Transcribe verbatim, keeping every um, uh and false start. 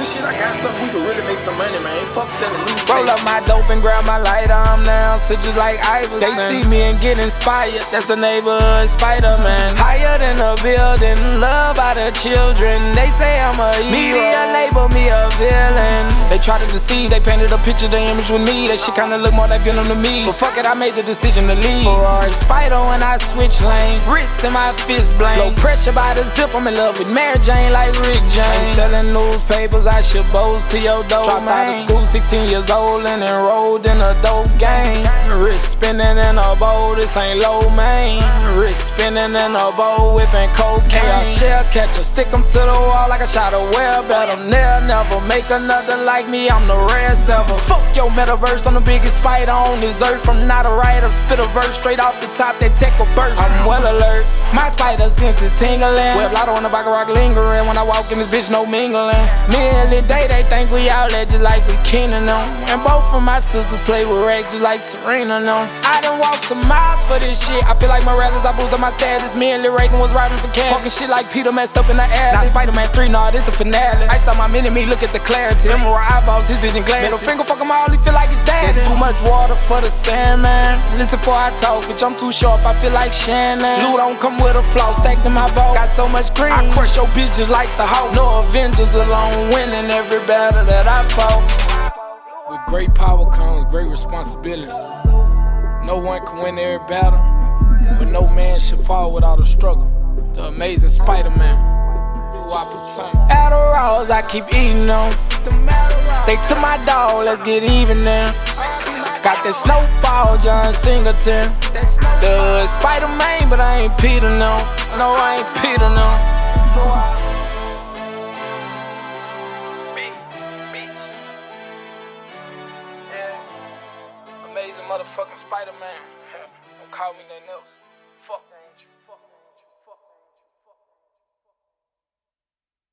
and shit, I got something we can really make some money, man. Fuck selling newspapers. Roll up my dope and grab my lighter, I'm now so just like Iverson. They see me and get inspired, that's the neighborhood Spider-Man. Higher than a building, loved by the children. They say I'm a hero, media label me a villain. They try to deceive, they painted a picture, the image with me. That shit kinda look more like Venom to me. But fuck it, I made the decision to leave. Ferrari Spider when I switch lanes, wrists in my fist blame. Low pressure by the zip, I'm in love with Mary Jane like Rick James. Selling newspapers, I should boast to your dough. Dropped out of school, sixteen years old and enrolled in a dope game. Wrist spinning in a bowl, this ain't low main. Wrist spinning in a bowl, whipping cocaine. I shell catcher, stick 'em to the wall like a shot of well. Bet 'em they'll never make another like me, I'm the rarest ever. Fuck your metaverse, I'm the biggest spider on this earth. I'm not a writer, spit a verse straight off the top, that tech will burst. I'm well alert, my spider sense is tingling. Web lotto on the back of rock lingering. When I walk in this bitch, no mingling. Me and Lil Day, they think we outlet just like we Keenan on. And both of my sisters play with Rex just like Serena on. I done walked some miles for this shit. I feel like Morales, I boosted my status. Me and Lil Reagan was riding for cash. Talking shit like Peter messed up in the air. Not Spider-Man three, nah, this the finale. I saw my mini-me, look at the clarity. Emerald eyeballs, his vision glass. Middle finger, fuck him all, he feel like his dad. There's too much water for the Sandman. Listen before I talk, bitch, I'm too sharp, I feel like Shannon. Blue don't come with a flaw, stacked in my vault. Got so much green, I crush your bitch just like the Hulk. No Avengers alone, winning every battle that I fought. With great power comes great responsibility. No one can win every battle, but no man should fall without a struggle. The amazing Spider-Man. Adderalls I keep eating on. They took my dog, let's get even now. Got that snowfall, John Singleton. The Spider-Man, but I ain't Peter, no. No, I ain't Peter, no. Yeah. Amazing motherfucking Spider-Man. Don't call me nothing else. Fuck.